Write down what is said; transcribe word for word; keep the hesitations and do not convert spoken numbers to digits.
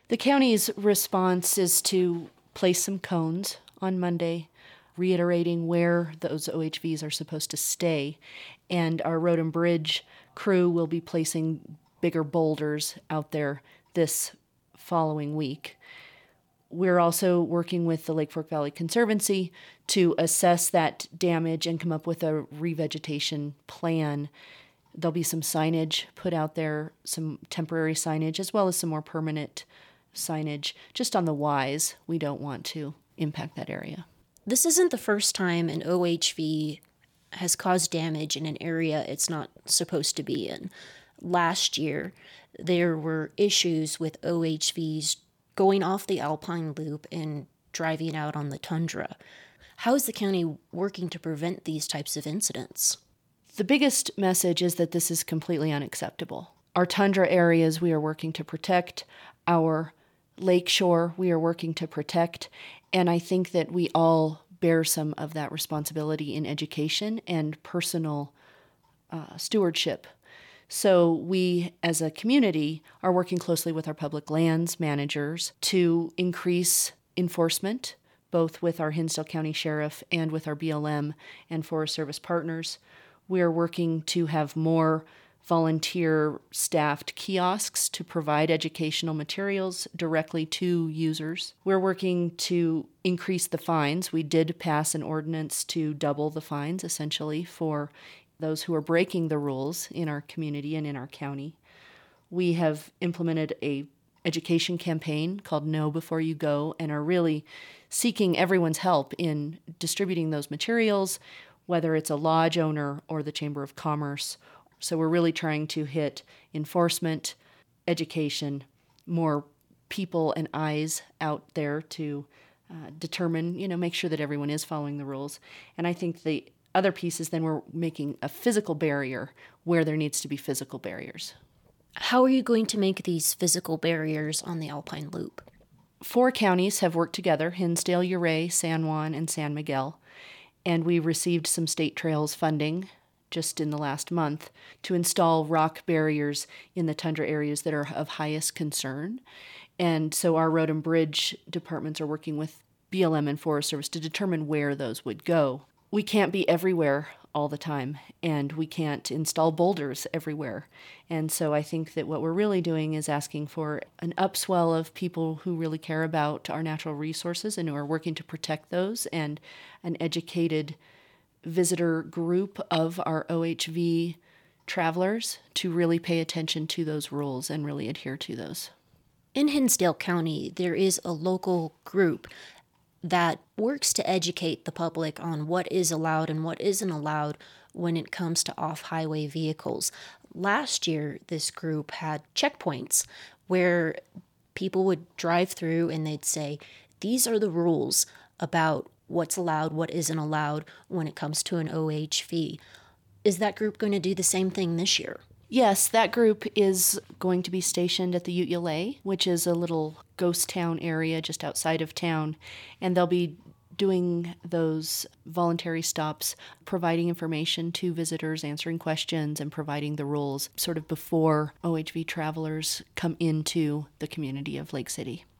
The county's response is to place some cones on Monday, reiterating where those O H Vs are supposed to stay. And our road and bridge crew will be placing bigger boulders out there this following week. We're also working with the Lake Fork Valley Conservancy to assess that damage and come up with a revegetation plan. There'll be some signage put out there, some temporary signage, as well as some more permanent signage, just on the whys. We don't want to impact that area. This isn't the first time an O H V has caused damage in an area it's not supposed to be in. Last year, there were issues with O H Vs going off the Alpine Loop and driving out on the tundra. How is the county working to prevent these types of incidents? The biggest message is that this is completely unacceptable. Our tundra areas we are working to protect, our lakeshore we are working to protect, and I think that we all bear some of that responsibility in education and personal uh, stewardship. So we, as a community, are working closely with our public lands managers to increase enforcement, both with our Hinsdale County Sheriff and with our B L M and Forest Service partners. We are working to have more volunteer-staffed kiosks to provide educational materials directly to users. We're working to increase the fines. We did pass an ordinance to double the fines, essentially, for those who are breaking the rules in our community and in our county. We have implemented a education campaign called Know Before You Go and are really seeking everyone's help in distributing those materials, whether it's a lodge owner or the Chamber of Commerce. So we're really trying to hit enforcement, education, more people and eyes out there to uh, determine, you know, make sure that everyone is following the rules. And I think the other piece is then we're making a physical barrier where there needs to be physical barriers. How are you going to make these physical barriers on the Alpine Loop? Four counties have worked together, Hinsdale, Ouray, San Juan, and San Miguel, and we received some state trails funding just in the last month to install rock barriers in the tundra areas that are of highest concern. And so our road and bridge departments are working with B L M and Forest Service to determine where those would go. We can't be everywhere all the time, and we can't install boulders everywhere. And so I think that what we're really doing is asking for an upswell of people who really care about our natural resources and who are working to protect those, and an educated visitor group of our O H V travelers to really pay attention to those rules and really adhere to those. In Hinsdale County, there is a local group that works to educate the public on what is allowed and what isn't allowed when it comes to off-highway vehicles. Last year, this group had checkpoints where people would drive through and they'd say, these are the rules about what's allowed, what isn't allowed when it comes to an O H V. Is that group going to do the same thing this year? Yes, that group is going to be stationed at the Ute Ulay, which is a little ghost town area just outside of town, and they'll be doing those voluntary stops, providing information to visitors, answering questions, and providing the rules sort of before O H V travelers come into the community of Lake City.